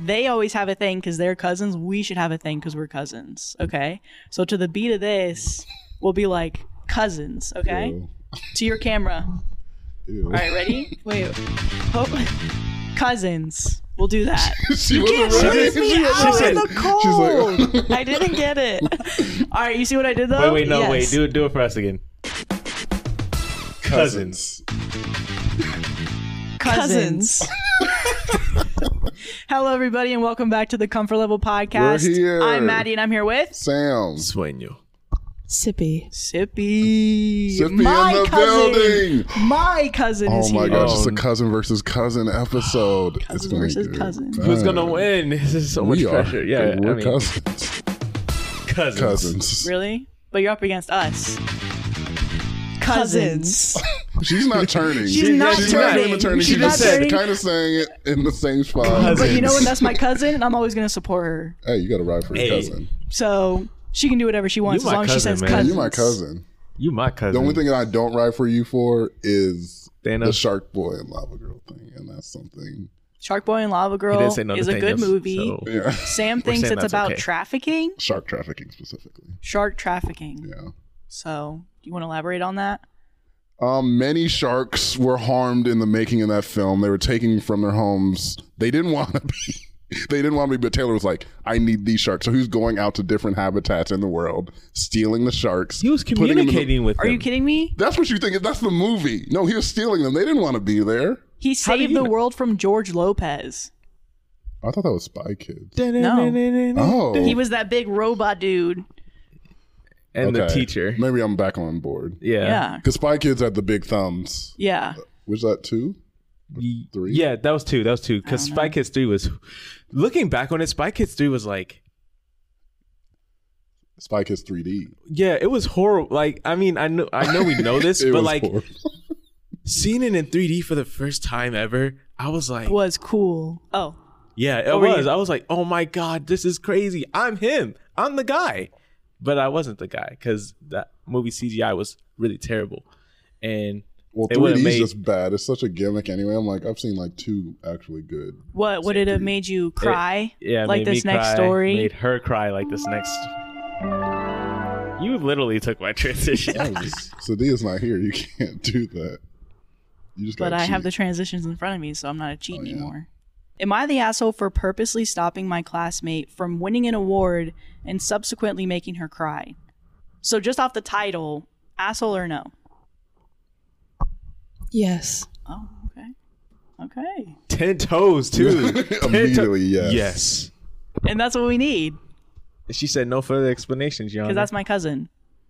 they always have a thing because they're cousins. We should have a thing because we're cousins. Okay. So to the beat of this, we'll be like cousins. Okay. Ew. To your camera. Ew. All right. Ready? Wait. Oh. Cousins. We'll do that. She You wasn't can't ready. leave me She out said- in the cold. she's like, I didn't get it. All right. You see what I did though? Wait, no, Yes. wait. Do it for us again. Cousins. Cousins. Hello, everybody, and welcome back to the Comfort Level Podcast. We're here. I'm Maddie, and I'm here with Sam. Sueño. Sippy. Sippy in My the cousin. building. My cousin Oh is my here. gosh, it's a cousin versus cousin episode. It's Cousin gonna be versus good. cousin. Who's gonna win? This is so much We are. pressure. Yeah, We're cousins. cousins. Really? But you're up against us. Cousins. She's not turning. She's not She's turning. not doing the turning. She's She's not just turning. kind of saying it in the same spot. Cousins. But you know what? That's my cousin, and I'm always going to support her. Hey, you got to ride for your Hey. cousin. So she can do whatever she wants You as my long as she cousin, says man. cousins. You're my cousin. You my cousin. The only thing I don't ride for you for is Thanos. the Shark Boy and Lava Girl thing, and that's something. Shark Boy and Lava He Girl didn't say no to is a good Thanos, movie. so- Yeah, Sam thinks saying it's that's about okay. trafficking. shark trafficking specifically. Shark trafficking. Yeah. So, do you want to elaborate on that? Many sharks were harmed in the making of that film. They were taken from their homes. They didn't want to be. They didn't want to be, but Taylor was like, I need these sharks. So he was going out to different habitats in the world, stealing the sharks. He was putting them in the- communicating with Are them. you kidding me? That's what you think. That's the movie. No, he was stealing them. They didn't want to be there. He How did saved you the know? world from George Lopez. I thought that was Spy Kids. No. Oh. He was that big robot dude. And the Okay. teacher. Maybe I'm back on board. Yeah. Yeah. Because Spy Kids had the big thumbs. Yeah. Was that 2? 3? Yeah, that was 2. Because Spy Kids 3 was... Looking back on it, Spy Kids 3 was like... Spy Kids 3D. Yeah, it was horrible. Like, I mean, I know we know this, It but was like horrible. seeing it in 3D for the first time ever, I was like, Was cool. Oh. yeah, it What were was. you- I was like, oh my God, this is crazy. I'm him. I'm the guy. But I wasn't the guy because that movie CGI was really terrible. And Well, It would've 3D is made- just bad. It's such a gimmick anyway. I'm like, I've seen like 2 actually good. What would it have made you cry? yeah, it like made this me next cry, story? made her cry like this next. You literally took my transition. Sadia's not here. You can't do that. You just But gotta I have cheat. the transitions in front of me, so I'm not a cheat yeah. anymore. Am I the asshole for purposely stopping my classmate from winning an award and subsequently making her cry? So just off the title, asshole or no? Yes. Oh, okay. Okay. 10 toes too. 10 Immediately, yes. Yes. And that's what we need, She said no further explanations, Your because Honor. that's my cousin.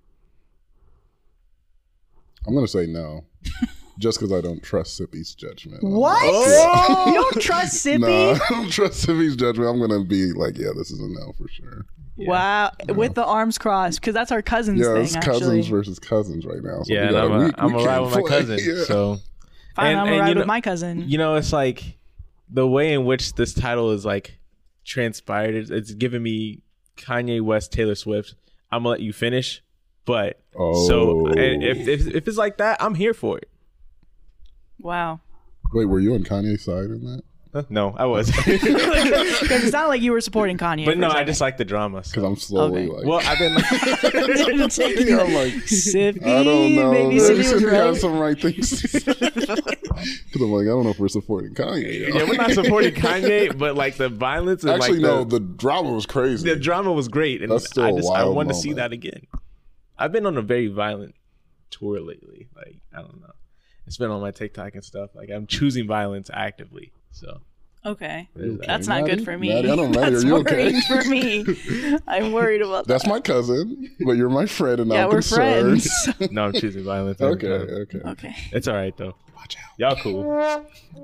I'm gonna say no, just because I don't trust Sippy's judgment. What? Oh! You don't trust Sippy? No, I don't trust Sippy's judgment. I'm gonna be like, yeah, this is a no for sure. Wow. With the arms crossed, because that's our cousins Yeah, thing, it's actually. cousins versus cousins right now. So Yeah, we and gotta, I'm we a ride can't with my play. cousin. Yeah. So, Fine, and- I'm and gonna ride you know- with my cousin. you know, it's like the way in which this title is like transpired. It's giving me Kanye West, Taylor Swift. I'm gonna let you finish, but so Oh. and if it's like that, I'm here for it. Wow. Wait, were you on Kanye's side in that? Huh? No, I was, Because it's not like you were supporting Kanye. but for no, a I second. just like the drama. Because So. I'm slowly Okay. like, Well, I've been like, yeah, I'm like, Sippy, I don't know. maybe Maybe Sippy was Sippy right. has some right things. Because I'm like, I don't know if we're supporting Kanye. yo. yeah, we're not supporting Kanye, but like the violence and Actually, like no, the drama was crazy. the drama was great, and That's still I a wild want to see moment. that again. I've been on a very violent tour lately. Like, I don't know. It's been on my TikTok and stuff. Like, I'm choosing violence actively. So Okay. there's that. That's not Maddie? good for me. Maddie, I don't know. That's Are you okay? worrying for me. I'm worried about That's that. my cousin, but you're my friend, and Yeah, I'm we're concerned. friends. No, I'm choosing violence. every Okay, time. okay. Okay. It's all right though. Watch out. Y'all cool.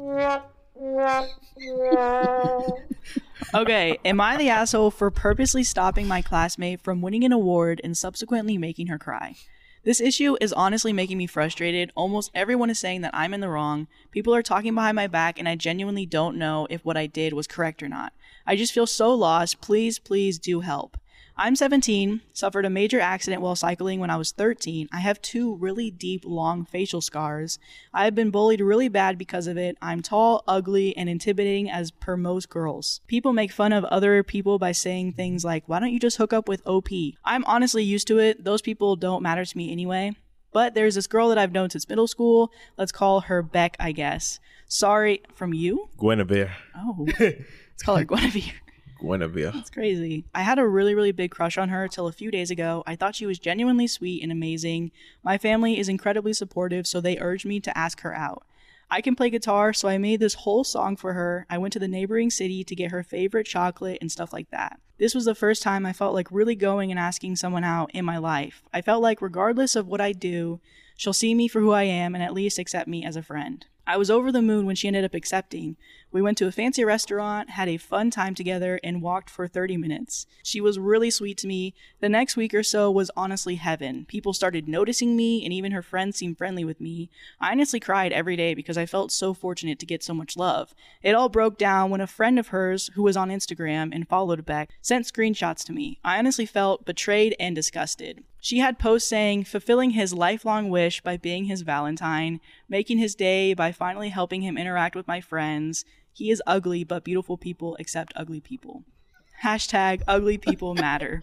Okay. Am I the asshole for purposely stopping my classmate from winning an award and subsequently making her cry? This issue is honestly making me frustrated. Almost everyone is saying that I'm in the wrong. People are talking behind my back, and I genuinely don't know if what I did was correct or not. I just feel so lost. Please, please do help. I'm 17, suffered a major accident while cycling when I was 13. I have 2 really deep, long facial scars. I have been bullied really bad because of it. I'm tall, ugly, and intimidating as per most girls. People make fun of other people by saying things like, why don't you just hook up with OP? I'm honestly used to it. Those people don't matter to me anyway. But there's this girl that I've known since middle school. Let's call her Beck, I guess. Sorry, from you? Guinevere. Oh, let's call her Guinevere. Guinevere. That's crazy. I had a really, really big crush on her till a few days ago. I thought she was genuinely sweet and amazing. My family is incredibly supportive, so they urged me to ask her out. I can play guitar, so I made this whole song for her. I went to the neighboring city to get her favorite chocolate and stuff like that. This was the first time I felt like really going and asking someone out in my life. I felt like regardless of what I do, she'll see me for who I am and at least accept me as a friend. I was over the moon when she ended up accepting. We went to a fancy restaurant, had a fun time together, and walked for 30 minutes. She was really sweet to me. The next week or so was honestly heaven. People started noticing me, and even her friends seemed friendly with me. I honestly cried every day because I felt so fortunate to get so much love. It all broke down when a friend of hers, who was on Instagram and followed Beck, sent screenshots to me. I honestly felt betrayed and disgusted. She had posts saying, fulfilling his lifelong wish by being his Valentine, making his day by finally helping him interact with my friends. He is ugly, but beautiful people accept ugly people. Hashtag ugly people matter.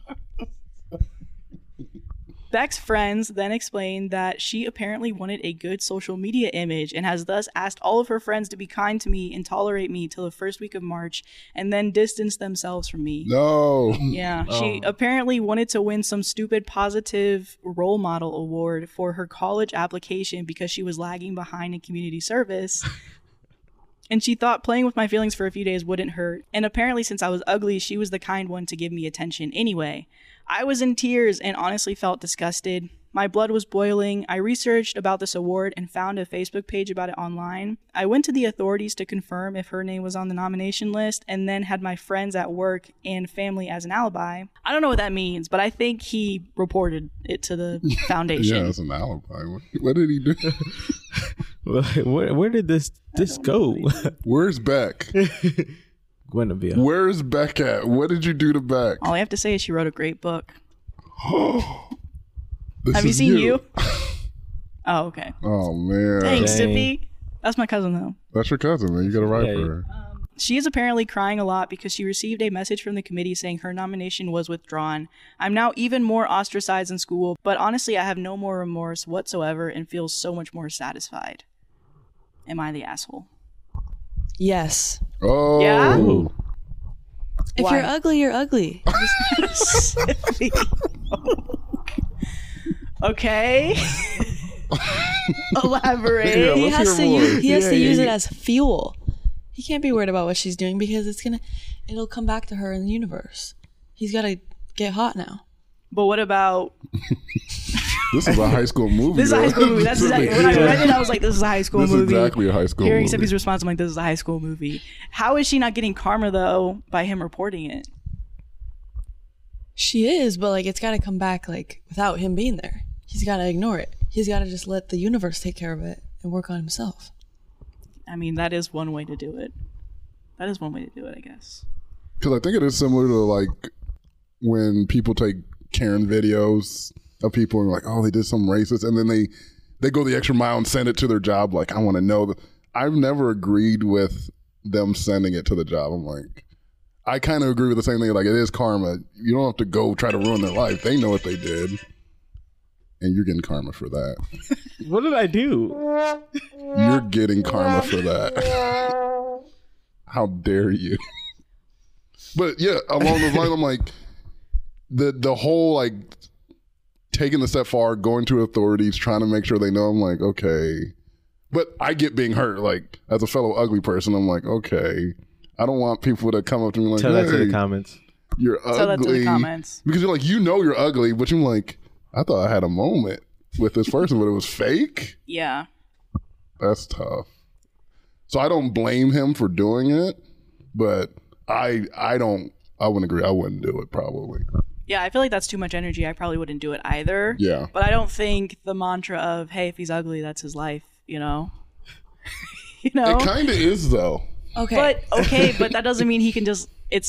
Beck's friends then explained that she apparently wanted a good social media image and has thus asked all of her friends to be kind to me and tolerate me till the first week of March and then distance themselves from me. No. Yeah, she apparently wanted to win some stupid positive role model award for her college application because she was lagging behind in community service. And she thought playing with my feelings for a few days wouldn't hurt. And apparently since I was ugly, she was the kind one to give me attention anyway. I was in tears and honestly felt disgusted. My blood was boiling. I researched about this award and found a Facebook page about it online. I went to the authorities to confirm if her name was on the nomination list and then had my friends at work and family as an alibi. I don't know what that means, but I think he reported it to the foundation. Yeah, that's an alibi. What did he do? Where did this go? Where's Beck? Guinevere. Where's Beck at? What did you do to Beck? All I have to say is she wrote a great book. This Have you is seen you? Oh, okay. Oh, man. Thanks, Dang. Sippy. That's my cousin, though. That's your cousin, man. You got to write for her. She is apparently crying a lot because she received a message from the committee saying her nomination was withdrawn. I'm now even more ostracized in school, but honestly, I have no more remorse whatsoever and feel so much more satisfied. Am I the asshole? Yes. Oh. Yeah? Ooh. If Why? you're ugly, you're ugly. Okay. Elaborate. Yeah, He let's has to hear more. use, he has to Yeah, use yeah. it as fuel. He can't be worried about what she's doing because it'll come back to her in the universe. He's got to get hot now. But what about... This is a high school movie. This is a high school movie. That's exactly... When I read it, I was like, this is a high school This is movie. exactly a high school Hearing movie. Sippy's response, I'm like, this is a high school movie. How is she not getting karma, though, by him reporting it? She is, but like it's got to come back like without him being there. He's got to ignore it. He's got to just let the universe take care of it and work on himself. I mean, that is one way to do it. That is one way to do it, I guess. Because I think it is similar to like when people take Karen videos of people and like, oh, they did some racist, and then they go the extra mile and send it to their job. Like, I want to know. I've never agreed with them sending it to the job. I'm like, I kind of agree with the same thing. Like, it is karma. You don't have to go try to ruin their life. They know what they did, and you're getting karma for that. What did I do? You're getting karma for that. How dare you? But yeah, along those lines, I'm like, the whole like taking the step forward, going to authorities, trying to make sure they know. I'm like, okay, but I get being hurt. Like as a fellow ugly person, I'm like, okay, I don't want people to come up to me like, Tell that to hey, the comments. you're ugly. Tell that to the comments. Because you're like, you know, you're ugly, but you're like, I thought I had a moment with this person, but it was fake. Yeah. That's tough. So I don't blame him for doing it, but I wouldn't agree. I wouldn't do it probably. Yeah, I feel like that's too much energy. I probably wouldn't do it either. Yeah. But I don't think the mantra of, hey, if he's ugly, that's his life, you know? You know? It kind of is though. Okay. But that doesn't mean he can just, it's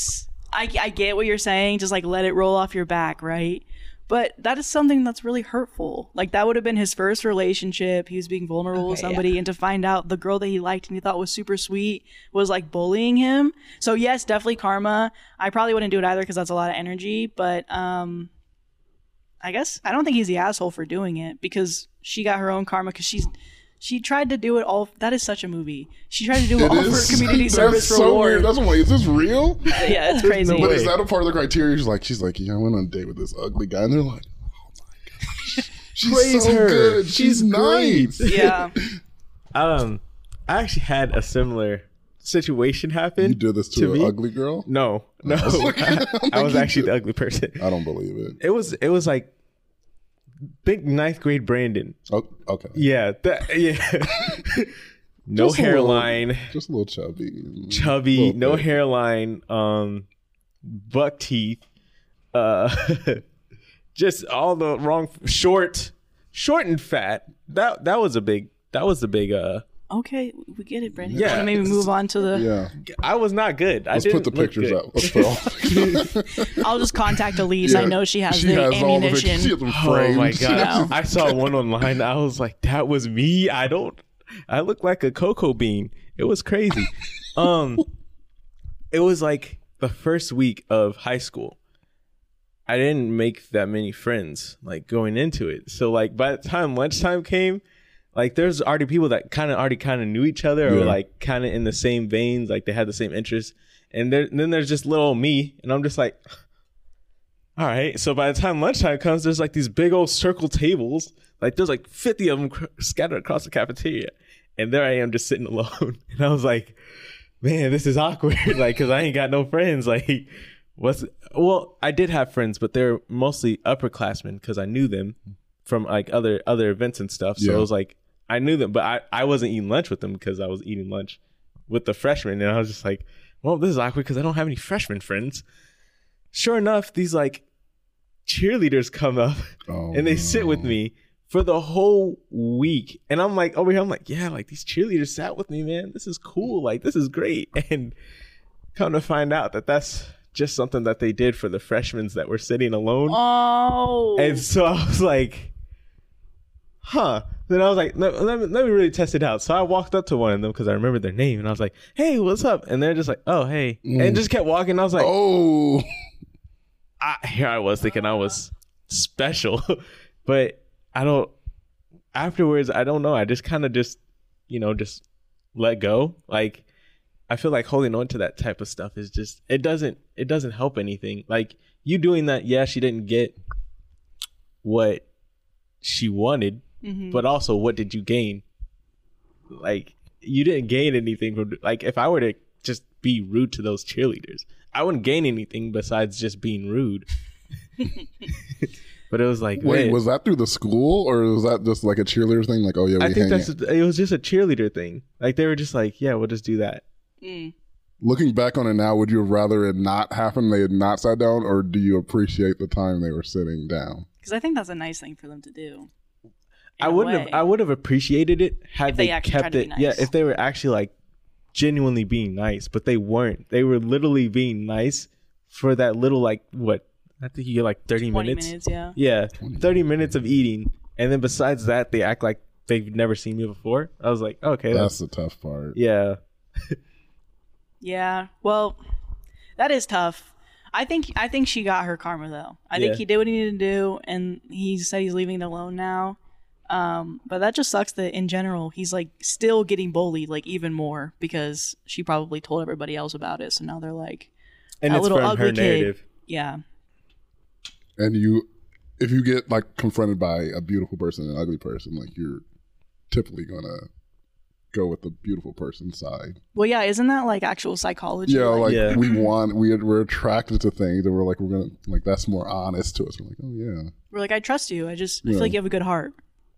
I get what you're saying. Just like let it roll off your back, right? But that is something that's really hurtful. Like that would have been his first relationship. He was being vulnerable with somebody, and to find out the girl that he liked and he thought was super sweet was like bullying him. So yes, definitely karma. I probably wouldn't do it either because that's a lot of energy. But I guess I don't think he's the asshole for doing it because she got her own karma because she tried to do it all. That is such a movie. She tried to do it all for community service so reward. weird. That's why. Is this real? Yeah, it's crazy. no But way. is that a part of the criteria? She's like, yeah, I went on a date with this ugly guy, and they're like, oh my gosh, she's Praise so her. good. She's nice. Yeah. I actually had a similar situation happen. You did this to an me. ugly girl? No. I was like, I was you actually did. the ugly person. I don't believe it. It was like big 9th grade Brandon. Oh, okay. Yeah, no Just a hairline, Just a little chubby. chubby, Little no bit. hairline, buck teeth, just all the wrong, short and fat. That was the big. Okay, we get it, Brandon. Yeah. Want to maybe move on to the... Yeah. I was not good. Let's I put didn't the look pictures good. up. Let's put all. I'll just contact Elise. I know she has the all the pictures. ammunition. She has them Oh framed. my She god! has them- I saw one online. I was like, "That was me." I look like a cocoa bean. It was crazy. It was like the first week of high school. I didn't make that many friends like going into it. So like by the time lunchtime came, like there's already people that kind of knew each other or Yeah. like kind of in the same veins, like they had the same interests. And then there's just little me, and I'm just like, all right. So by the time lunchtime comes, there's like these big old circle tables. Like there's like 50 of them scattered across the cafeteria. And there I am just sitting alone. And I was like, man, this is awkward. Like, cause I ain't got no friends. Like well, I did have friends, but they're mostly upperclassmen cause I knew them from like other events and stuff. So Yeah. it was like, I knew them, but I wasn't eating lunch with them because I was eating lunch with the freshmen. And I was just like, well, this is awkward because I don't have any freshman friends. Sure enough, these like cheerleaders come up Oh, and they sit with me for the whole week. And I'm like, over here, I'm like, yeah, like these cheerleaders sat with me, man. This is cool. Like, this is great. And come to find out that that's just something that they did for the freshmen that were sitting alone. Oh. And so I was like, huh. Then I was like, let me really test it out. So I walked up to one of them because I remembered their name. And I was like, hey, what's up? And they're just like, oh, hey. And just kept walking. I was like, Oh. here I was thinking I was special. But afterwards, I don't know. I just kind of just let go. Like, I feel like holding on to that type of stuff is just, it doesn't help anything. Like, you doing that, yeah, she didn't get what she wanted, but also what did you gain? Like, you didn't gain anything from, like, if I were to just be rude to those cheerleaders, I wouldn't gain anything besides just being rude. But it was like, Wait, man, was that through the school or was that just like a cheerleader thing? Like, oh yeah, we I think hang it was just a cheerleader thing. Like, they were just like, yeah, we'll just do that. Looking back on it now, would you have rather it not happened? They had not sat down, or do you appreciate the time they were sitting down? Because I think that's a nice thing for them to do. I would have appreciated it had If they they actually kept tried to it. be nice. Yeah, if they were actually like genuinely being nice, but they weren't. They were literally being nice for that little, like, what? I think you get like 30 20 minutes. minutes, yeah. Yeah, 30 minutes of eating, and then besides that, they act like they've never seen me before. I was like, okay, That's the tough part. yeah. Yeah. Well, that is tough. I think she got her karma though. I think Yeah. he did what he needed to do, and he said he's leaving it alone now. But that just sucks that in general he's like still getting bullied like even more because she probably told everybody else about it. So now they're like, And that it's little from ugly her kid. narrative. Yeah. And if you get like confronted by a beautiful person and an ugly person, like you're typically gonna go with the beautiful person's side. Well, yeah. Isn't that like actual psychology? Yeah, like Yeah. we're attracted to things, and we're gonna like that's more honest to us. We're like, oh yeah, we're like, I trust you. I feel Yeah. like you have a good heart.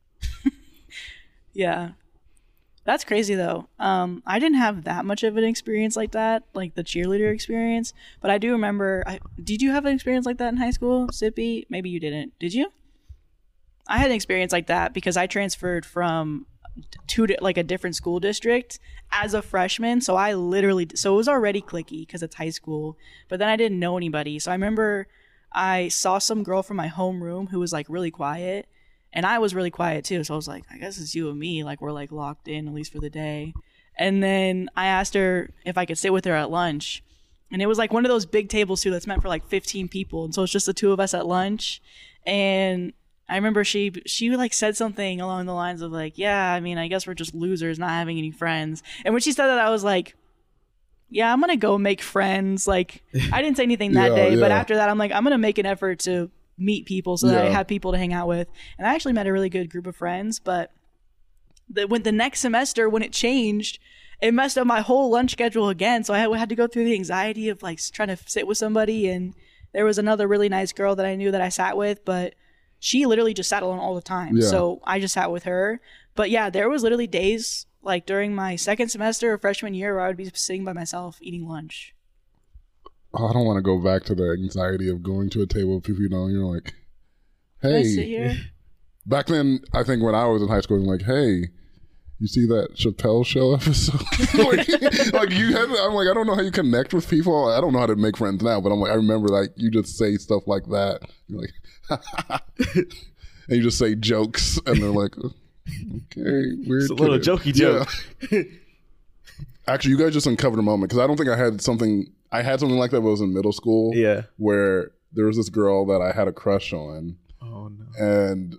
Yeah. That's crazy though. I didn't have that much of an experience like that, like the cheerleader experience, but I do remember, did you have an experience like that in high school, Sippy? Maybe you didn't. Did you? I had an experience like that because I transferred from like a different school district as a freshman. So I literally, so it was already cliquey because it's high school, but then I didn't know anybody. So I remember I saw some girl from my homeroom who was like really quiet, and I was really quiet too. So I was like, I guess it's you and me. Like we're like locked in at least for the day. And then I asked her if I could sit with her at lunch. And it was like one of those big tables too that's meant for like 15 people. And so it's just the two of us at lunch. And I remember she like said something along the lines of like, yeah, I mean, I guess we're just losers not having any friends. And when she said that, I was like, yeah, I'm going to go make friends. Like I didn't say anything that day, but after that, I'm like, I'm going to make an effort to meet people so that I have people to hang out with. And I actually met a really good group of friends, but when the next semester, when it changed, it messed up my whole lunch schedule again. So I had to go through the anxiety of like trying to sit with somebody. And there was another really nice girl that I knew that I sat with, but she literally just sat alone all the time. Yeah. So I just sat with her. But yeah, there was literally days like during my second semester of freshman year where I would be sitting by myself eating lunch. Oh, I don't want to go back to the anxiety of going to a table with people you know, and you're like, hey. Can I sit here? Back then, I think when I was in high school, I'm like, hey, you see that Chappelle Show episode? like you had, I'm like, I don't know how you connect with people. I don't know how to make friends now, but I'm like, I remember like you just say stuff like that. You're like, and you just say jokes, and they're like, okay, weird. It's a little jokey joke. Yeah. Actually, you guys just uncovered a moment because I don't think I had something like that when I was in middle school. Yeah, where there was this girl that I had a crush on. Oh no! And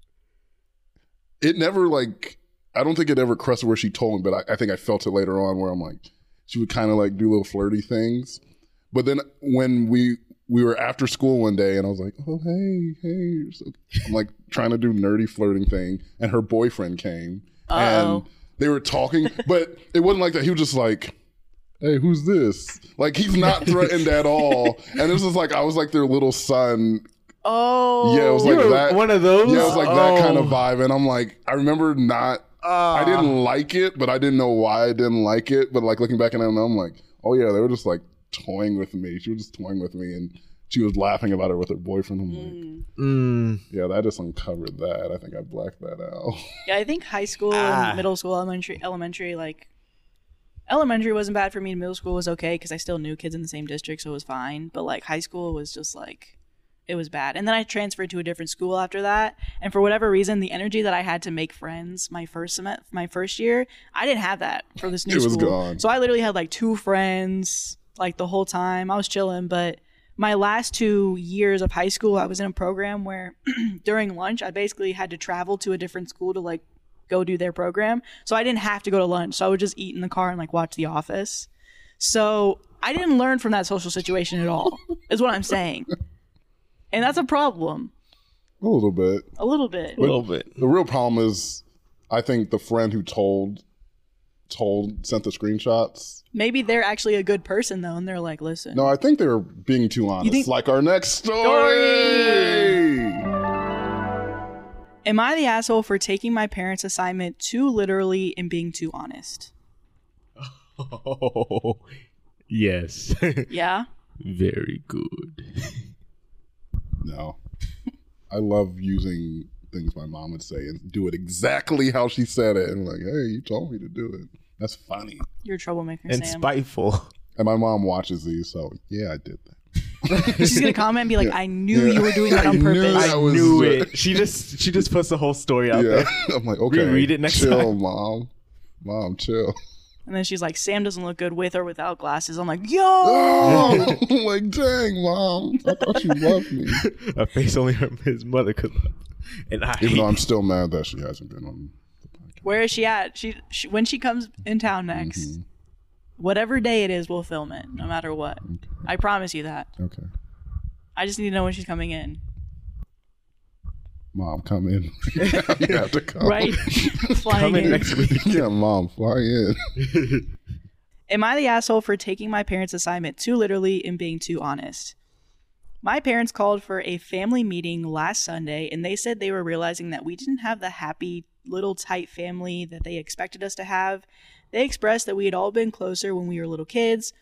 it never like. I don't think it ever crossed where she told me, but I think I felt it later on where I'm like, she would kind of like do little flirty things. But then when we were after school one day and I was like, oh, hey. So I'm like trying to do nerdy flirting thing. And her boyfriend came and they were talking, but it wasn't like that. He was just like, hey, who's this? Like he's not threatened at all. And this was like, I was like their little son. Oh. Yeah, it was like that. One of those? Yeah, it was like that kind of vibe. And I'm like, I remember I didn't like it, but I didn't know why I didn't like it. But like looking back at it, I'm like, oh yeah, they were just like toying with me. She was just toying with me, and she was laughing about it with her boyfriend. I'm like, yeah, that just uncovered that. I think I blacked that out. Yeah, I think high school, and middle school, elementary, like elementary wasn't bad for me. Middle school was okay because I still knew kids in the same district, so it was fine. But like high school was just like. It was bad. And then I transferred to a different school after that. And for whatever reason, the energy that I had to make friends my first year, I didn't have that for this new school. It was gone. So I literally had like 2 friends like the whole time. I was chilling. But my last 2 years of high school, I was in a program where during lunch, I basically had to travel to a different school to like go do their program. So I didn't have to go to lunch. So I would just eat in the car and like watch The Office. So I didn't learn from that social situation at all, is what I'm saying. And that's a problem. A little bit. A little bit. The real problem is, I think the friend who sent the screenshots. Maybe they're actually a good person, though, and they're like, listen. No, I think they're being too honest. Like our next story! Am I the asshole for taking my parents' assignment too literally and being too honest? Oh, yes. Yeah? Very good. No. I love using things my mom would say and do it exactly how she said it. And I'm like, hey, you told me to do it. That's funny. You're a troublemaker, and Sam. Spiteful. And my mom watches these, so yeah, I did that. She's going to comment and be like, I knew you were doing that on purpose. I knew it. She just puts the whole story out there. I'm like, okay. Reread it next chill, time. Mom. Mom, chill. And then she's like, Sam doesn't look good with or without glasses. I'm like, yo! Oh, I'm like, dang, Mom. I thought you loved me. Her face only hurt his mother could love. And Even though I'm still mad that she hasn't been on the podcast. Where is she at? She when she comes in town next, whatever day it is, we'll film it, no matter what. Okay. I promise you that. Okay. I just need to know when she's coming in. Mom, come in. You have to come. Right? Flying come in next week. Yeah, Mom, fly in. Am I the asshole for taking my parents' assignment too literally and being too honest? My parents called for a family meeting last Sunday, and they said they were realizing that we didn't have the happy, little, tight family that they expected us to have. They expressed that we had all been closer when we were little kids,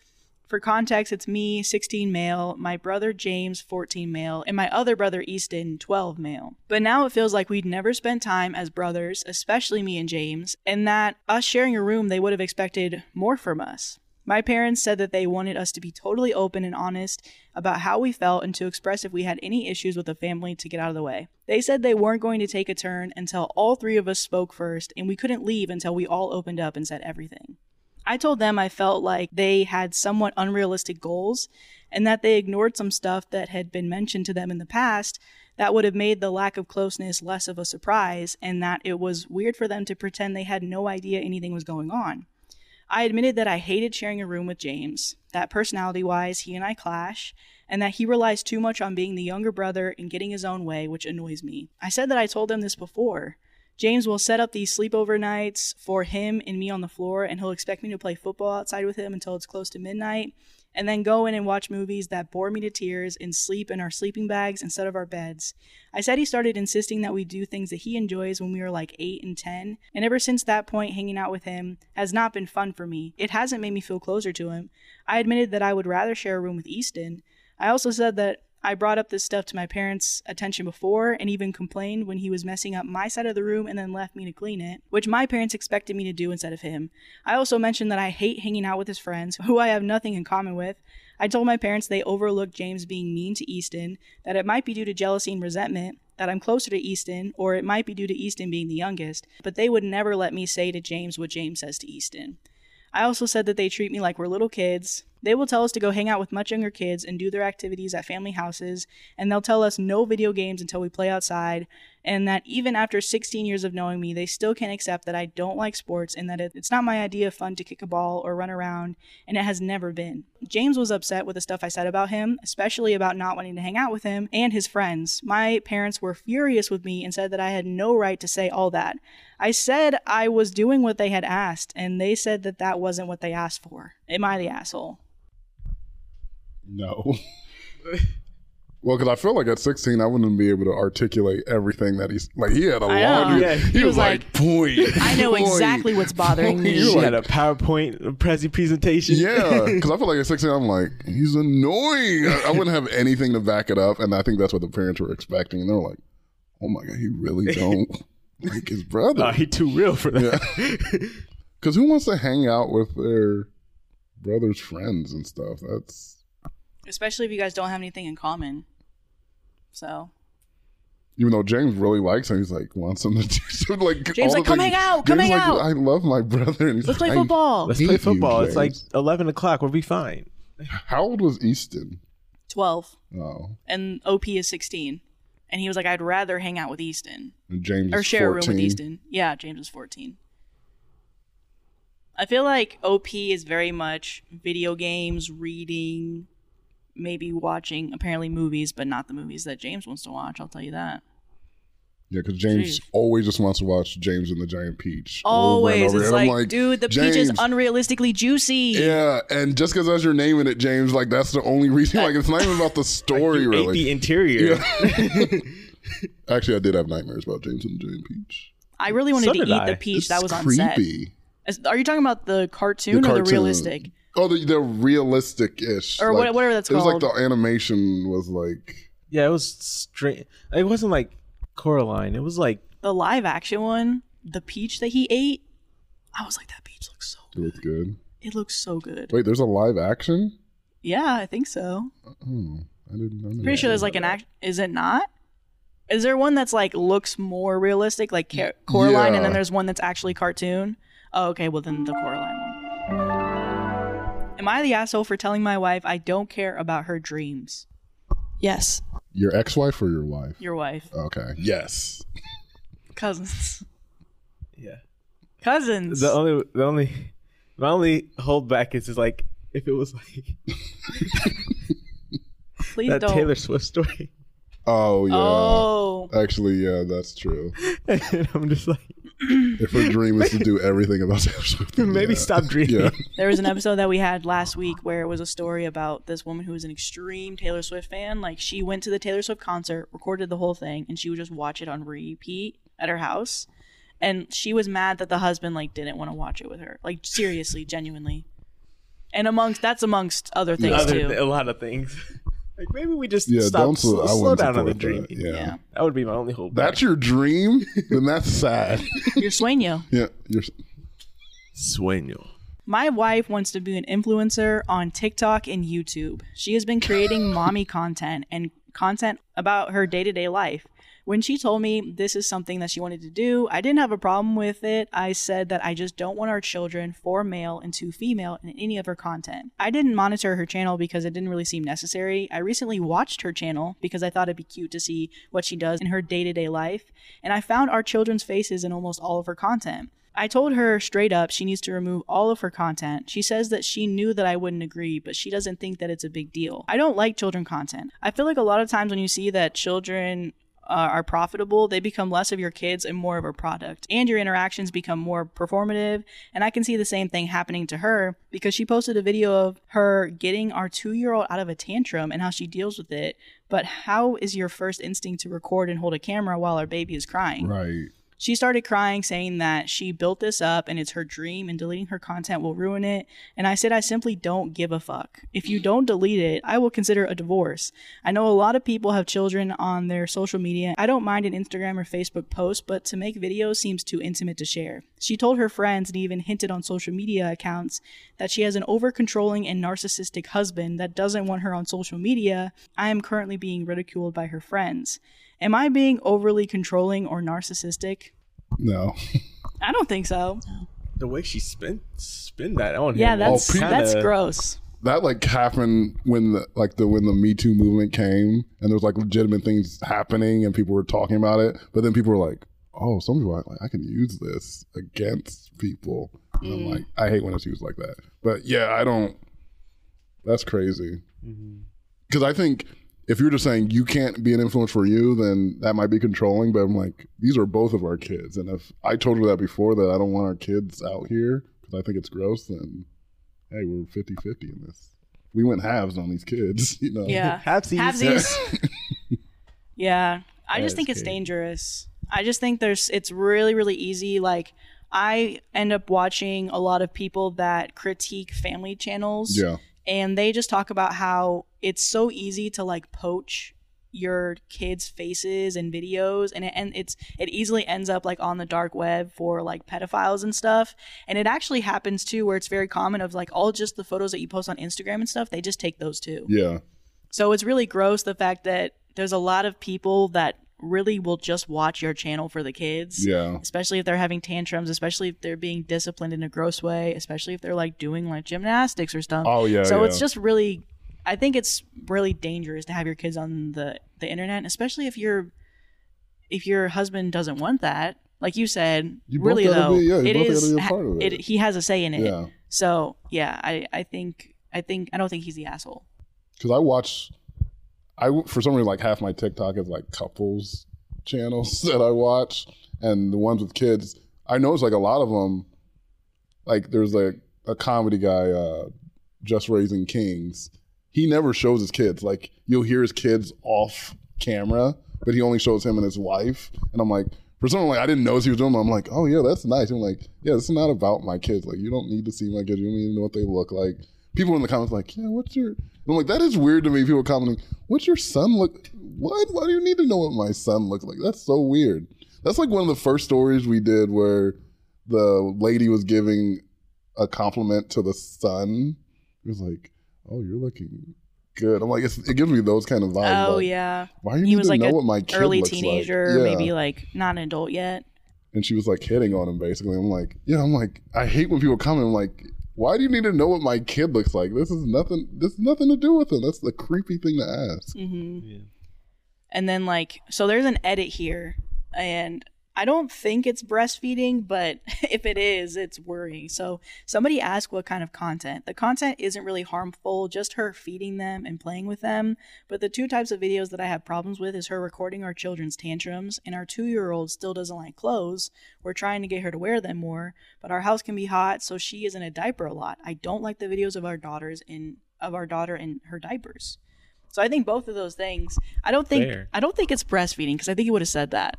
For context, it's me, 16 male, my brother James, 14 male, and my other brother Easton, 12 male. But now it feels like we'd never spent time as brothers, especially me and James, and that us sharing a room, they would have expected more from us. My parents said that they wanted us to be totally open and honest about how we felt and to express if we had any issues with the family to get out of the way. They said they weren't going to take a turn until all three of us spoke first, and we couldn't leave until we all opened up and said everything. I told them I felt like they had somewhat unrealistic goals and that they ignored some stuff that had been mentioned to them in the past that would have made the lack of closeness less of a surprise, and that it was weird for them to pretend they had no idea anything was going on. I admitted that I hated sharing a room with James, that personality-wise he and I clash, and that he relies too much on being the younger brother and getting his own way, which annoys me. I said that I told them this before. James will set up these sleepover nights for him and me on the floor, and he'll expect me to play football outside with him until it's close to midnight, and then go in and watch movies that bore me to tears and sleep in our sleeping bags instead of our beds. I said he started insisting that we do things that he enjoys when we were like 8 and 10, and ever since that point, hanging out with him has not been fun for me. It hasn't made me feel closer to him. I admitted that I would rather share a room with Easton. I also said that I brought up this stuff to my parents' attention before and even complained when he was messing up my side of the room and then left me to clean it, which my parents expected me to do instead of him. I also mentioned that I hate hanging out with his friends, who I have nothing in common with. I told my parents they overlooked James being mean to Easton, that it might be due to jealousy and resentment, that I'm closer to Easton, or it might be due to Easton being the youngest, but they would never let me say to James what James says to Easton. I also said that they treat me like we're little kids. They will tell us to go hang out with much younger kids and do their activities at family houses, and they'll tell us no video games until we play outside, and that even after 16 years of knowing me, they still can't accept that I don't like sports and that it's not my idea of fun to kick a ball or run around, and it has never been. James was upset with the stuff I said about him, especially about not wanting to hang out with him and his friends. My parents were furious with me and said that I had no right to say all that. I said I was doing what they had asked, and they said that that wasn't what they asked for. Am I the asshole? No. Well, because I feel like at 16, I wouldn't be able to articulate everything that he's like. He had a laundry. Yeah, he was like, point. I know exactly what's bothering me. She had a PowerPoint presentation. Yeah, because I feel like at 16, I'm like, he's annoying. I wouldn't have anything to back it up, and I think that's what the parents were expecting. And they're like, oh my God, he really don't like his brother. He too real for that. Because who wants to hang out with their brother's friends and stuff? That's... Especially if you guys don't have anything in common. So. Even though James really likes him, he's like, wants him to do something. Like, James like, come hang out, come hang out. I love my brother. And he's Let's like, play football. Let's play football. It's like 11 o'clock. We'll be fine. How old was Easton? 12. Oh. And OP is 16. And he was like, I'd rather hang out with Easton. And James or is share 14. a room with Easton. Yeah, James is 14. I feel like OP is very much video games, reading, maybe watching apparently movies, but not the movies that James wants to watch. I'll tell you that. Yeah, because James always just wants to watch James and the Giant Peach. Always. Over and It's over. like, dude, the peach is unrealistically juicy. Yeah, and just because that's your name in it, James, like that's the only reason. Like it's not even about the story, Ate really. the interior. Yeah. Actually, I did have nightmares about James and the Giant Peach. I really wanted to did eat I. the peach It's that was on creepy. set. Are you talking about the cartoon or the realistic? Oh, the realistic-ish. Or like, whatever that's it was called. like the animation was like... Yeah, it was straight. It wasn't like Coraline. It was like The live action one, the peach that he ate, I was like, that peach looks so It looked good. It looks so good. Wait, there's a live action? Yeah, I think so. Oh, I didn't know. Pretty sure there's like an act. Is it not? Is there one that's like looks more realistic, like Coraline, Yeah. and then there's one that's actually cartoon? Oh, okay. Well, then the Coraline one. Am I the asshole for telling my wife I don't care about her dreams? Yes. Your ex-wife or your wife? Your wife. Okay. Yes. Cousins. yeah. Cousins. My only holdback is like if it was like Please that don't. Taylor Swift story. Oh, yeah. Oh. Actually, yeah, that's true. And I'm just like, If her dream is to do everything about Taylor Swift, then maybe yeah. stop dreaming. Yeah. There was an episode that we had last week where it was a story about this woman who was an extreme Taylor Swift fan. Like, she went to the Taylor Swift concert, recorded the whole thing, and she would just watch it on repeat at her house. And she was mad that the husband, like, didn't want to watch it with her. Like, seriously, genuinely. And amongst other things too. A lot of things. Like maybe we just Yeah, stop, I slow wouldn't down on the support dream. that. Yeah. That would be my only hope. That's your dream? Then that's sad. You're sueño. Yeah. Sueño. My wife wants to be an influencer on TikTok and YouTube. She has been creating mommy content and content about her day-to-day life. When she told me this is something that she wanted to do, I didn't have a problem with it. I said that I just don't want our children, 4 male and 2 female, in any of her content. I didn't monitor her channel because it didn't really seem necessary. I recently watched her channel because I thought it'd be cute to see what she does in her day-to-day life, and I found our children's faces in almost all of her content. I told her straight up she needs to remove all of her content. She says that she knew that I wouldn't agree, but she doesn't think that it's a big deal. I don't like children content. I feel like a lot of times when you see that children are profitable, they become less of your kids and more of a product, and your interactions become more performative. And I can see the same thing happening to her because she posted a video of her getting our 2-year-old out of a tantrum and how she deals with it. But how is your first instinct to record and hold a camera while our baby is crying? Right. She started crying, saying that she built this up and it's her dream and deleting her content will ruin it. And I said, I simply don't give a fuck. If you don't delete it, I will consider a divorce. I know a lot of people have children on their social media. I don't mind an Instagram or Facebook post, but to make videos seems too intimate to share. She told her friends and even hinted on social media accounts that she has an over-controlling and narcissistic husband that doesn't want her on social media. I am currently being ridiculed by her friends. Am I being overly controlling or narcissistic? No. I don't think so. The way she spin that on Yeah, him. that's gross. That like happened when the Me Too movement came and there was like legitimate things happening and people were talking about it, but then people were like, oh, some people are like, I can use this against people. And I'm like, I hate when it's used like that. But yeah, that's crazy. Because I think if you're just saying you can't be an influence for you, then that might be controlling. But I'm like, these are both of our kids. And if I told her that before, that I don't want our kids out here because I think it's gross, then hey, we're 50-50 in this. We went halves on these kids, you know? Yeah. Halfsies. Yeah. I just That think is it's crazy. dangerous. I just think it's really, really easy. Like, I end up watching a lot of people that critique family channels. Yeah. And they just talk about how it's so easy to like poach your kids' faces and videos, and it easily ends up like on the dark web for like pedophiles and stuff. And it actually happens too, where it's very common of like all just the photos that you post on Instagram and stuff, they just take those too. Yeah. So it's really gross the fact that there's a lot of people that really will just watch your channel for the kids. Yeah. Especially if they're having tantrums, especially if they're being disciplined in a gross way, especially if they're like doing like gymnastics or stuff. Oh, yeah. So yeah. it's just really, I think it's really dangerous to have your kids on the internet, especially if your husband doesn't want that. Like you said, You both really gotta though, be- yeah, you it both is gotta be a part of it. he has a say in it. Yeah. So yeah, I don't think he's the asshole. Because for some reason, like half my TikTok is like couples channels that I watch, and the ones with kids, I notice like a lot of them, like there's like a comedy guy, Just Raising Kings. He never shows his kids. Like you'll hear his kids off camera, but he only shows him and his wife. And I'm like, for someone like I didn't notice he was doing them. I'm like, oh yeah, that's nice. I'm like, yeah, this is not about my kids. Like you don't need to see my kids. You don't need to know what they look like. People in the comments like, yeah, what's your? I'm like, that is weird to me. People commenting, what's your son look? What? Why do you need to know what my son looks like? That's so weird. That's like one of the first stories we did where the lady was giving a compliment to the son. It was like, oh, you're looking good. I'm like, it gives me those kind of vibes. Oh like, yeah. why do you He need was to like know a what my kid early looks teenager, like? Yeah. maybe like not an adult yet. And she was like hitting on him basically. I'm like, I hate when people comment. I'm like, why do you need to know what my kid looks like? This has nothing to do with him. That's the creepy thing to ask. Mm-hmm. Yeah. And then like, so there's an edit here, and I don't think it's breastfeeding, but if it is, it's worrying. So somebody asked what kind of content. The content isn't really harmful, just her feeding them and playing with them. But the 2 types of videos that I have problems with is her recording our children's tantrums, and our 2-year-old still doesn't like clothes. We're trying to get her to wear them more, but our house can be hot, so she is in a diaper a lot. I don't like the videos of our daughter in her diapers. So I think both of those things. I don't think it's breastfeeding, because I think he would have said that.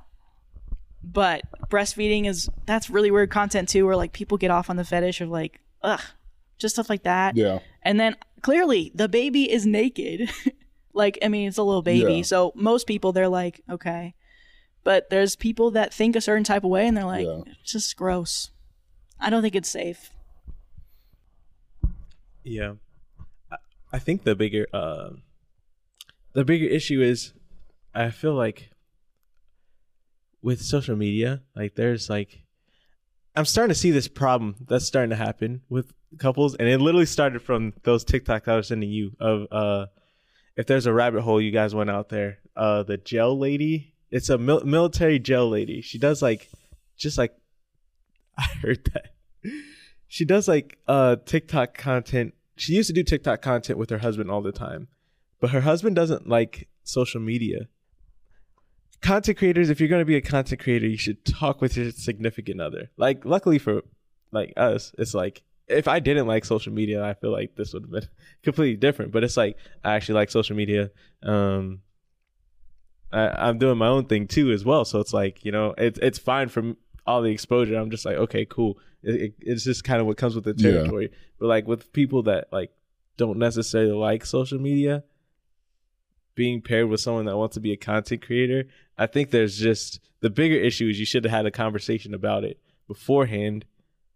But breastfeeding that's really weird content too, where like people get off on the fetish of like, ugh, just stuff like that. Yeah. And then clearly the baby is naked. Like, I mean, it's a little baby. Yeah. So most people, they're like, okay. But there's people that think a certain type of way and they're like, it's just gross. I don't think it's safe. Yeah. I think the bigger issue is, I feel like with social media, like there's like, I'm starting to see this problem that's starting to happen with couples, and it literally started from those TikToks I was sending you of if there's a rabbit hole you guys went out there, the gel lady, it's a military gel lady. She does like, just like, I heard that. She does like TikTok content. She used to do TikTok content with her husband all the time, but her husband doesn't like social media. Content creators, if you're going to be a content creator, you should talk with your significant other. Like, luckily for like us, it's like, if I didn't like social media, I feel like this would have been completely different. But it's like, I actually like social media. I'm doing my own thing too as well. So it's like, you know, it's fine from all the exposure. I'm just like, okay, cool. It's just kind of what comes with the territory. Yeah. But like with people that like don't necessarily like social media, being paired with someone that wants to be a content creator, I think there's just, the bigger issue is you should have had a conversation about it beforehand.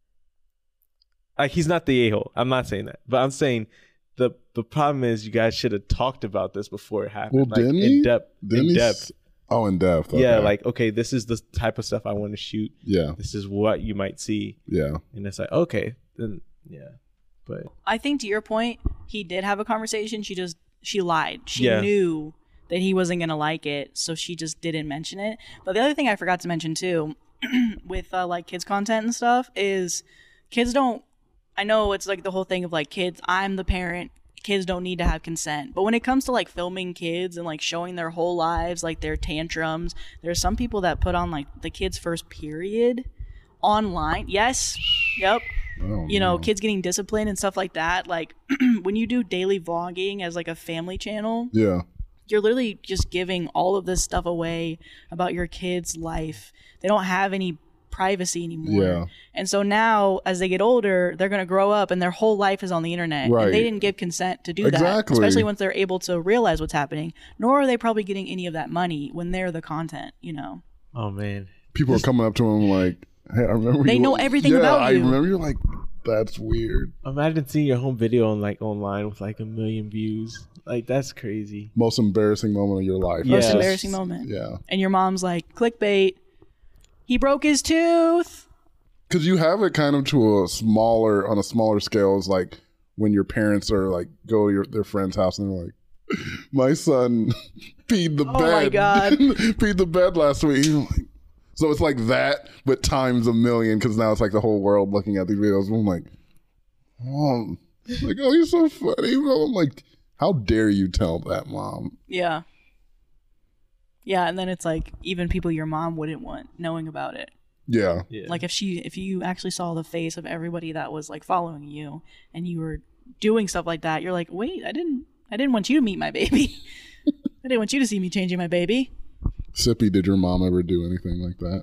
Like, he's not the a-hole. I'm not saying that. But I'm saying the problem is you guys should have talked about this before it happened. Well, like, didn't he? In depth. Oh, in depth. Okay. Yeah, like, okay, this is the type of stuff I want to shoot. Yeah. This is what you might see. Yeah. And it's like, okay, then, yeah. But I think to your point, he did have a conversation. She lied. She knew that he wasn't going to like it, so she just didn't mention it. But the other thing I forgot to mention too, with like kids content and stuff, is kids don't, I know it's like the whole thing of like kids, I'm the parent, kids don't need to have consent. But when it comes to like filming kids and like showing their whole lives, like their tantrums, there's some people that put on like the kid's first period online. Yes. Yep. You know, kids getting disciplined and stuff like that. Like when you do daily vlogging as like a family channel, you're literally just giving all of this stuff away about your kid's life. They don't have any privacy anymore. Yeah. And so now as they get older, they're going to grow up and their whole life is on the internet. Right. And they didn't give consent to do that, especially once they're able to realize what's happening. Nor are they probably getting any of that money when they're the content, you know. Oh, man. People are coming up to them like, hey, I remember they know everything about you. I remember you're like, that's weird. Imagine seeing your home video on like online with like 1 million views. Like, that's crazy. Most embarrassing moment of your life. Most embarrassing moment. Yeah. And your mom's like, clickbait. He broke his tooth. Because you have it kind of on a smaller scale. It's like when your parents are like, go to their friend's house and they're like, my son peed the bed. Oh my God. Peed the bed last week. So it's like that, but times 1 million, because now it's like the whole world looking at these videos. And I'm like, Mom. Like, oh, you're so funny. I'm like, how dare you tell that, Mom? Yeah. Yeah, and then it's like even people your mom wouldn't want knowing about it. Yeah. Like if you actually saw the face of everybody that was like following you and you were doing stuff like that, you're like, wait, I didn't want you to meet my baby. I didn't want you to see me changing my baby. Sippy, did your mom ever do anything like that?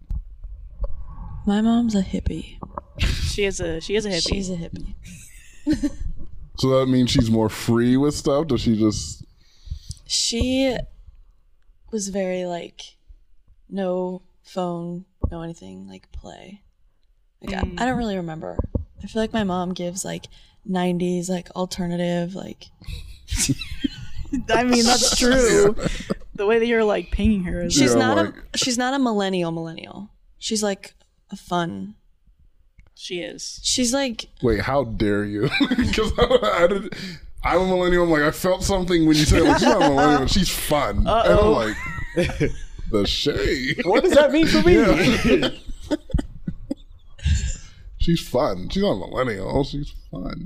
My mom's a hippie. She is a hippie. She's a hippie. So that means she's more free with stuff? Does she just... She was very like, no phone, no anything, like play. Like, I don't really remember. I feel like my mom gives like 90s, like alternative, like... I mean, that's true. The way that you're like pinging her is... She's not a millennial. She's like a fun... She is. She's like... Wait, how dare you? Because I'm a millennial. I'm like, I felt something when you said, like, she's not a millennial. She's fun. Uh-oh. And I'm like, the shade. What does that mean for me? She's fun. She's not a millennial. She's fun.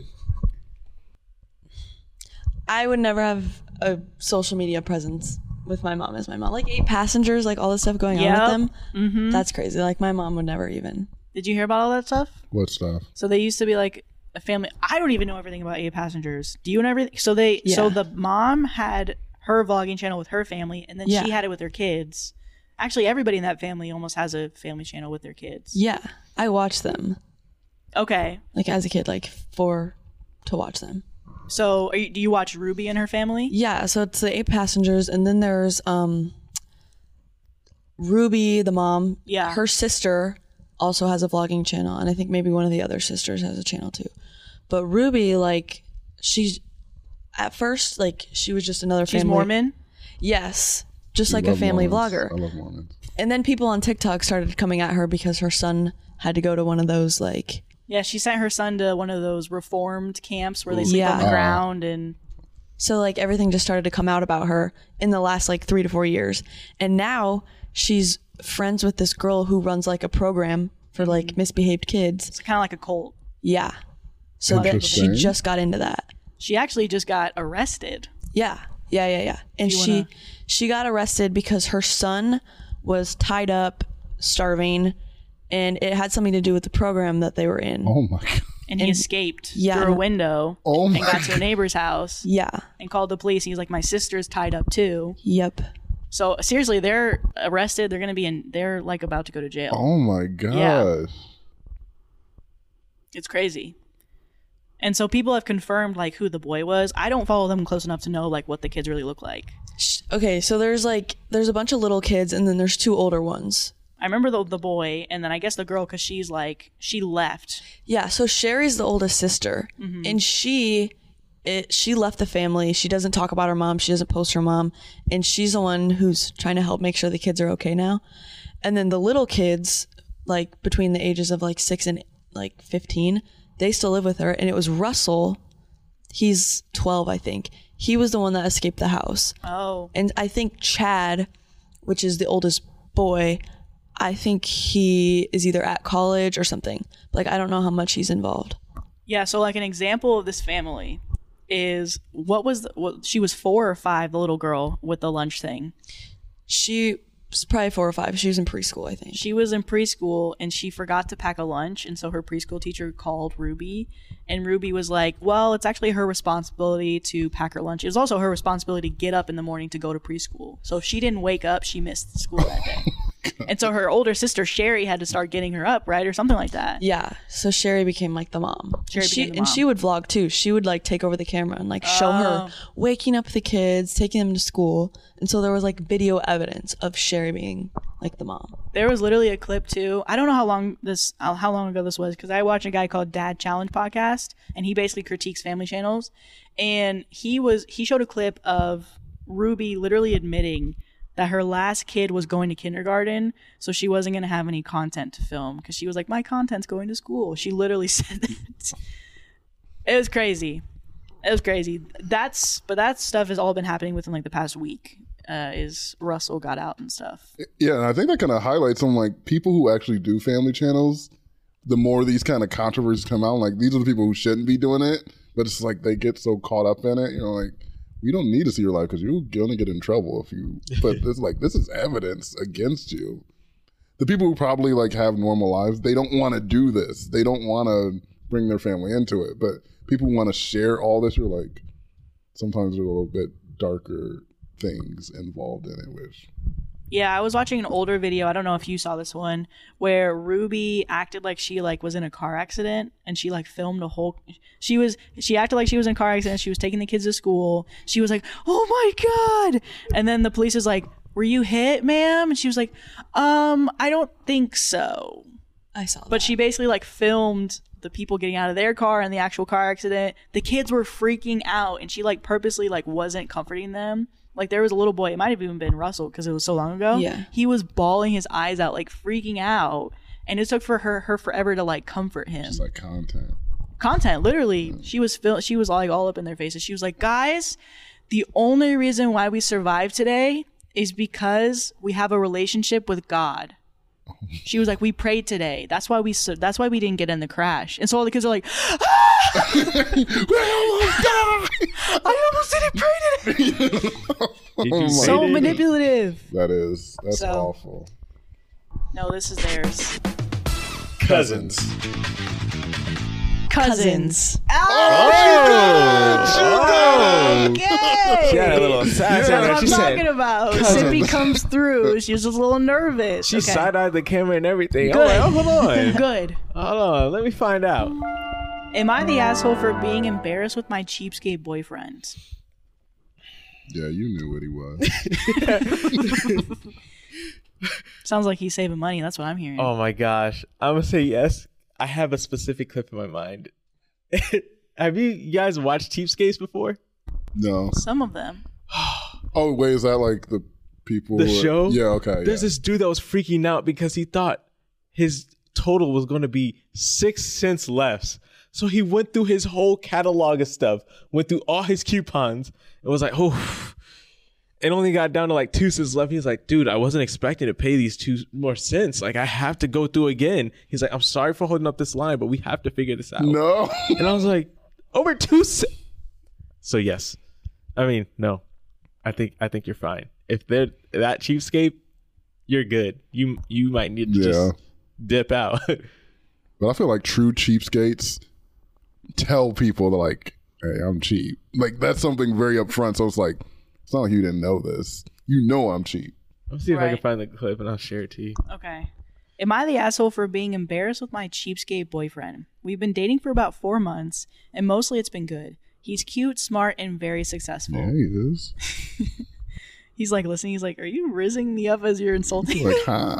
I would never have a social media presence with my mom as my mom. Like 8 passengers, like all this stuff going on with them. Mm-hmm. That's crazy. Like my mom would never even... Did you hear about all that stuff? What stuff? So they used to be like a family. I don't even know everything about 8 passengers. Do you know everything? So so the mom had her vlogging channel with her family, and then she had it with her kids. Actually, everybody in that family almost has a family channel with their kids. Yeah, I watch them. Okay. like as a kid, like to watch them. So do you watch Ruby and her family? Yeah, so it's the 8 passengers, and then there's Ruby, the mom. Yeah. Her sister also has a vlogging channel, and I think maybe one of the other sisters has a channel too. But Ruby, like, she's at first, like, she was just another She's family. Mormon? Yes, just We like a love family Mormons. vlogger. I love Mormons. And then people on TikTok started coming at her because her son had to go to one of those, like, Yeah, she sent her son to one of those reformed camps where they sleep on the Yeah. ground and so like everything just started to come out about her in the last like 3 to 4 years. And now she's friends with this girl who runs like a program for like misbehaved kids. it's kind of like a cult. Yeah. So that she Interesting. just got into that. She actually just got arrested. Yeah. And Do you wanna- she got arrested because her son was tied up, starving, and it had something to do with the program that they were in. Oh my god. And he escaped Yeah. through a window Oh my and got to a neighbor's house Yeah. and called the police. He's like, my sister's tied up too. Yep. So seriously, they're arrested. They're going to be they're like about to go to jail. Oh my gosh. Yeah. It's crazy. And so people have confirmed like who the boy was. I don't follow them close enough to know like what the kids really look like. Okay, so there's a bunch of little kids and then there's 2 older ones. I remember the boy, and then I guess the girl, because she's like, she left. Yeah, so Sherry's the oldest sister, and she left the family. She doesn't talk about her mom. She doesn't post her mom, and she's the one who's trying to help make sure the kids are okay now. And then the little kids, like between the ages of like 6 and like 15, they still live with her. And it was Russell. He's 12, I think. He was the one that escaped the house. Oh. And I think Chad, which is the oldest boy, I think he is either at college or something. Like, I don't know how much he's involved. Yeah, so like an example of this family is she was 4 or 5, the little girl with the lunch thing. She was probably 4 or 5. She was in preschool, I think. She was in preschool and she forgot to pack a lunch, and so her preschool teacher called Ruby, and Ruby was like, well, it's actually her responsibility to pack her lunch. It was also her responsibility to get up in the morning to go to preschool. So if she didn't wake up, she missed school that day. And so her older sister Sherry had to start getting her up, right, or something like that. Yeah, so Sherry became like the mom. Sherry became the And mom. she would vlog too. She would like take over the camera and like show her waking up the kids, taking them to school. And so there was like video evidence of Sherry being like the mom. There was literally a clip too. I don't know how long ago this was, because I watch a guy called Dad Challenge podcast, and he basically critiques family channels. And he showed a clip of Ruby literally admitting that her last kid was going to kindergarten, so she wasn't going to have any content to film, because she was like, my content's going to school. She literally said that. It was crazy. But that stuff has all been happening within like the past week. Is Russell got out and stuff. Yeah, and I think that kind of highlights some like people who actually do family channels. The more these kind of controversies come out, like these are the people who shouldn't be doing it, but it's like they get so caught up in it. You know, like we don't need to see your life because you're gonna get in trouble if you. But it's like this is evidence against you. The people who probably like have normal lives, they don't want to do this. They don't want to bring their family into it. But people who want to share all this, you're like, sometimes there's a little bit darker things involved in it, which Yeah, I was watching an older video. I don't know if you saw this one, where Ruby acted like she like was in a car accident, and she like filmed a whole. She acted like she was in a car accident. She was taking the kids to school. She was like, "Oh my god!" And then the police is like, "Were you hit, ma'am?" And she was like, I don't think so." I saw that. But she basically like filmed the people getting out of their car and the actual car accident. The kids were freaking out, and she like purposely like wasn't comforting them. Like there was a little boy, it might have even been Russell because it was so long ago. Yeah. He was bawling his eyes out, like freaking out. And it took for her forever to like comfort him. it's like Content, literally. She was like all up in their faces. She was like, guys, the only reason why we survived today is because we have a relationship with God. She was like, we prayed today. That's why we didn't get in the crash. And so all the kids are like, I almost didn't pray today. Did you say So that? manipulative. That's So- awful. No, this is theirs. Cousins. Cousins. Oh, Okay. she had a little sass on That's her. what She I'm talking said, about. Cousins. Sippy comes through. She's just a little nervous. she Okay. side-eyed the camera and everything. Good. I'm like, oh, hold on. Good. Hold on. Let me find out. Am I the asshole for being embarrassed with my cheapskate boyfriend? Yeah, you knew what he was. Sounds like he's saving money. That's what I'm hearing. Oh my gosh. I'm going to say yes. I have a specific clip in my mind. Have you guys watched Cheapskates before? No. Some of them. Oh, wait, is that like the people? The show? Yeah, okay. There's this dude that was freaking out because he thought his total was going to be 6 cents less. So he went through his whole catalog of stuff, went through all his coupons, and was like, oh, it only got down to like 2 cents left. He's like, dude, I wasn't expecting to pay these 2 more cents. Like, I have to go through again. He's like, I'm sorry for holding up this line, but we have to figure this out. No. And I was like, over 2 cents. So yes. I mean, no. I think you're fine. If they're that cheapskate, you're good. You might need to just dip out. But I feel like true cheapskates tell people to like, hey, I'm cheap. Like, that's something very upfront. So it's like, it's not like you didn't know this. You know I'm cheap. Let's see if I Right. can find the clip and I'll share it to you. Okay. Am I the asshole for being embarrassed with my cheapskate boyfriend? We've been dating for about 4 months, and mostly it's been good. He's cute, smart, and very successful. Yeah, he is. He's like listening. He's like, are you rizzing me up as you're insulting? Like, huh?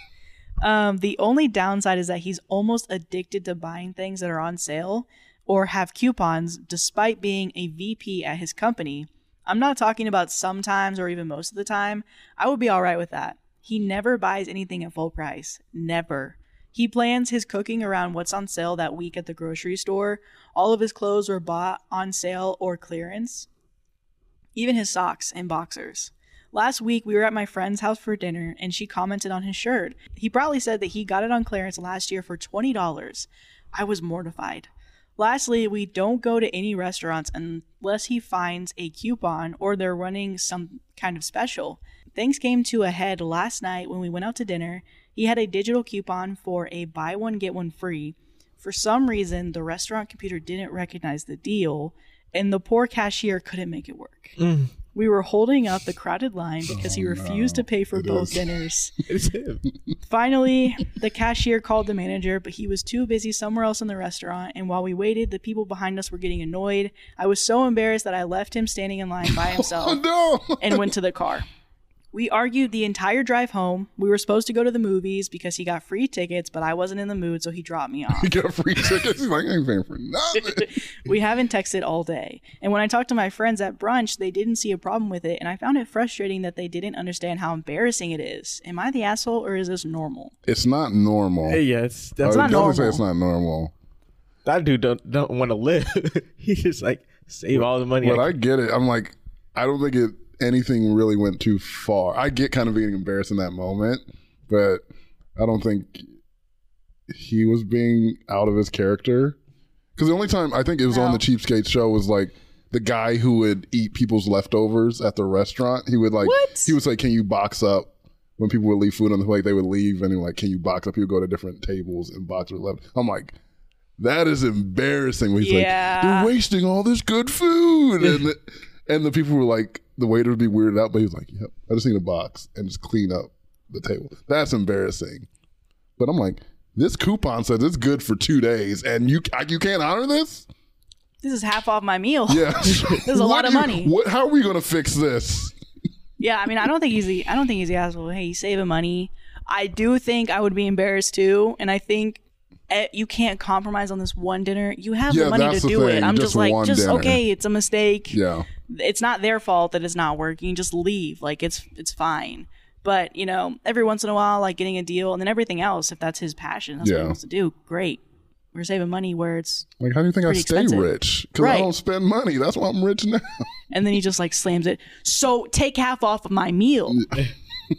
The only downside is that he's almost addicted to buying things that are on sale or have coupons despite being a VP at his company. I'm not talking about sometimes or even most of the time. I would be all right with that. He never buys anything at full price. Never. He plans his cooking around what's on sale that week at the grocery store. All of his clothes are bought on sale or clearance. Even his socks and boxers. Last week, we were at my friend's house for dinner, and she commented on his shirt. He probably said that he got it on clearance last year for $20. I was mortified. Lastly, we don't go to any restaurants unless he finds a coupon or they're running some kind of special. Things came to a head last night when we went out to dinner. He had a digital coupon for a buy one, get one free. For some reason, the restaurant computer didn't recognize the deal, and the poor cashier couldn't make it work. We were holding up the crowded line because he refused to pay for both dinners. It's him. Finally, the cashier called the manager, but he was too busy somewhere else in the restaurant, and while we waited, the people behind us were getting annoyed. I was so embarrassed that I left him standing in line by himself No. and went to the car. We argued the entire drive home. We were supposed to go to the movies because he got free tickets, but I wasn't in the mood, so he dropped me off. He got free tickets. He's like, I ain't paying for nothing. We haven't texted all day. And when I talked to my friends at brunch, they didn't see a problem with it, and I found it frustrating that they didn't understand how embarrassing it is. Am I the asshole, or is this normal? It's not normal. Hey, yes. I That's would not definitely say normal. it's not normal. that dude don't want to live. He just like save all the money. But I get it. I'm like, I don't think anything really went too far. I get kind of being embarrassed in that moment, but I don't think he was being out of his character. Because the only time I think it was on the Cheapskate show was like the guy who would eat people's leftovers at the restaurant. He would like, he would say, can you box up? When people would leave food on the plate, they would leave and he would like, can you box up? He would go to different tables and box with left. I'm like, that is embarrassing. When he's like, you're wasting all this good food. And the people were like, the waiter would be weirded out, but he was like, yep, I just need a box and just clean up the table. That's embarrassing. But I'm like, this coupon says it's good for 2 days and you can't honor this? This is half off my meal. Yeah. This is a lot of money. How are we going to fix this? Yeah, I mean, I don't think he's the asshole. Hey, he's saving money. I do think I would be embarrassed too, and I think you can't compromise on this one dinner. You have the money to do it. I'm just like, okay, it's a mistake. Yeah. It's not their fault that it's not working. Just leave. Like, it's fine. But, you know, every once in a while, like getting a deal and then everything else, if that's his passion, that's what he wants to do, great. We're saving money where it's like, how do you think I stay expensive. rich? Because I don't spend money. That's why I'm rich now. And then he just like slams it. So take half off of my meal. And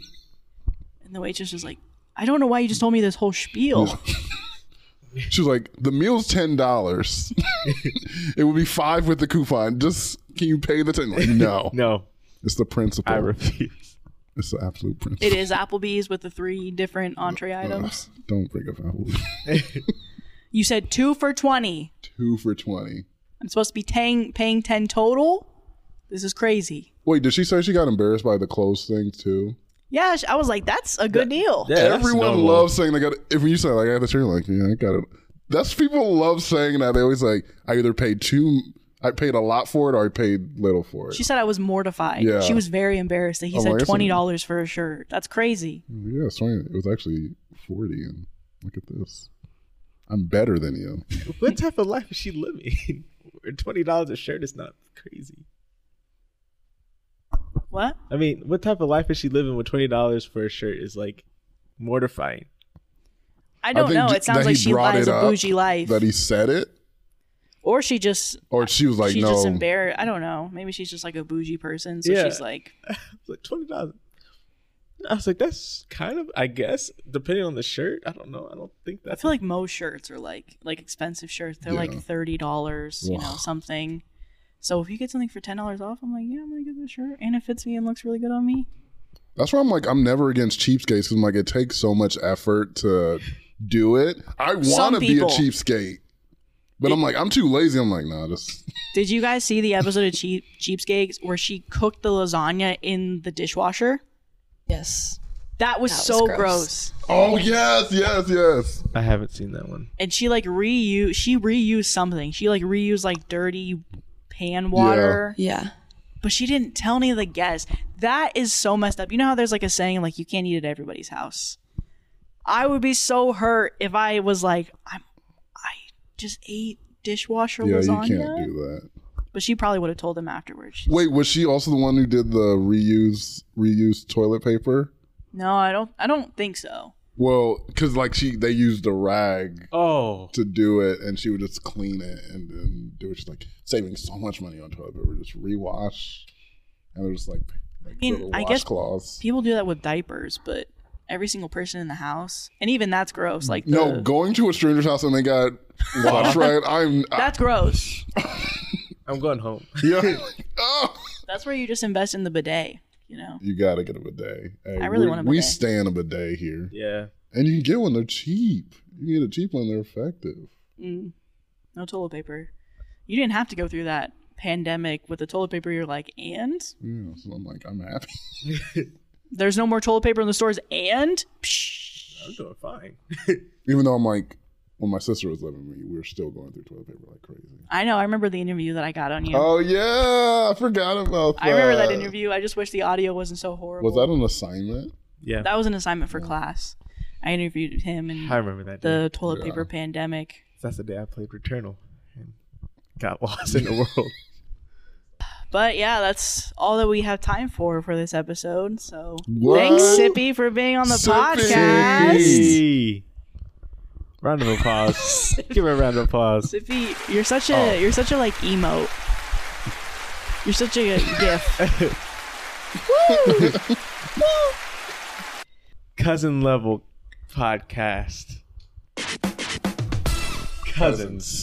the waitress is like, I don't know why you just told me this whole spiel. She was like, the meal's $10. It would be $5 with the coupon. Just, can you pay the $10? Like, no. No. It's the principle. I refuse. It's the absolute principle. It is Applebee's with the 3 different entree items. Don't bring up Applebee's. You said 2 for $20. 2 for $20. I'm supposed to be paying $10 total? This is crazy. Wait, did she say she got embarrassed by the clothes thing too? Yeah, I was like, that's a good deal. Yeah, that's Everyone normal. loves saying they got it. If you say like I got the shirt, like yeah, I got it. That's people love saying that. They always like I either paid I paid a lot for it or I paid little for it. She said I was mortified. Yeah. She was very embarrassed that he said like, $20 for a shirt. That's crazy. Yeah, it's 20. It was actually 40 and look at this. I'm better than you. What type of life is she living? Where $20 a shirt is not crazy. What? I mean, what type of life is she living with $20 for a shirt is like mortifying. I don't know. It sounds like she lives a bougie life. That he said it? Or she just... Or she was like, she's no. just embarrassed. I don't know. Maybe she's just like a bougie person. So she's like... Like $20. I was like, that's kind of, I guess, depending on the shirt. I don't know. I don't think I that's... feel like most shirts are like expensive shirts. They're like $30, you know, something. So if you get something for $10 off, I'm like, yeah, I'm going to get this shirt. And it fits me and looks really good on me. That's why I'm like, I'm never against cheapskates because I'm like, it takes so much effort to do it. I want to be a cheapskate. But I'm like, I'm too lazy. I'm like, nah, just... Did you guys see the episode of Cheapskates where she cooked the lasagna in the dishwasher? Yes. That was so gross. Oh, yes. I haven't seen that one. And she like reused something. She like reused like dirty pan water. Yeah. But she didn't tell any of the guests. That is so messed up. You know how there's like a saying like you can't eat at everybody's house? I would be so hurt if I was like, I just ate dishwasher lasagna. Yeah, you can't do that. But she probably would have told them afterwards. Wait, was she also the one who did the reused toilet paper? No, I don't think so. Well, because like they used a rag to do it, and she would just clean it and then do it. She's like saving so much money on toilet paper, just rewash, and they're just like little washcloths. People do that with diapers, but every single person in the house, and even that's gross. Like going to a stranger's house and they got washed right. That's gross. I'm going home. Yeah. That's where you just invest in the bidet. You know, you gotta get a bidet. Hey, I really want a bidet. We stand a bidet here. Yeah, and you can get one. They're cheap. You can get a cheap one. They're effective. No toilet paper. You didn't have to go through that pandemic with the toilet paper. You're like, and yeah. So I'm like, I'm happy. There's no more toilet paper in the stores, and I'm doing fine. Even though I'm like, when my sister was living with me, we were still going through toilet paper like crazy. I know. I remember the interview that I got on you. Oh, yeah. I forgot about that. I remember that interview. I just wish the audio wasn't so horrible. Was that an assignment? Yeah. That was an assignment for class. I interviewed him and I remember that the toilet paper pandemic. That's the day I played Returnal and got lost in the world. But yeah, that's all that we have time for this episode. So thanks, Sippy, for being on the podcast. Sippy. Round of applause. Give her a round of applause. Sippy, you're such a like emote. You're such a gif. Woo! Woo! Cousin level podcast. Cousins.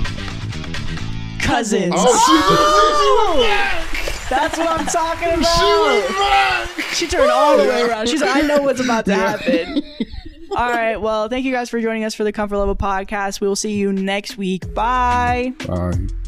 Oh, she back. That's what I'm talking about. She was back. She turned all the way around. She's like, I know what's about to happen. All right. Well, thank you guys for joining us for the Comfort Level podcast. We will see you next week. Bye. Bye.